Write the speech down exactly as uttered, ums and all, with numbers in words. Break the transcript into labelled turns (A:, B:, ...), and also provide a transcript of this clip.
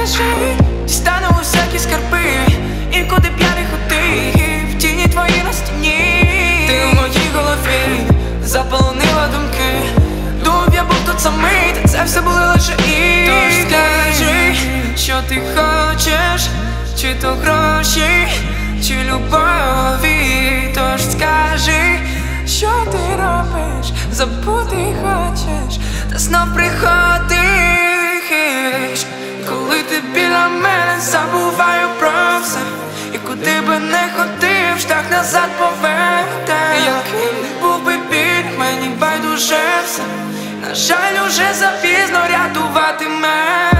A: скажи, дістану усякі скарби, і куди б я не ходив, тіні твої на стіні. Ти в моїй голові заполонила думки. Думав, я був тут самий, та це все були лише ігри. Тож скажи, що ти хочеш, чи то гроші, чи любові. Тож скажи, що ти робиш, забути хочеш, та знов приходиш. Коли ти біля мене, забуваю про все, і куди би не ходив, шлях назад поведе. Яким не був би біль, мені байдуже все. На жаль, уже запізно рятувати мене.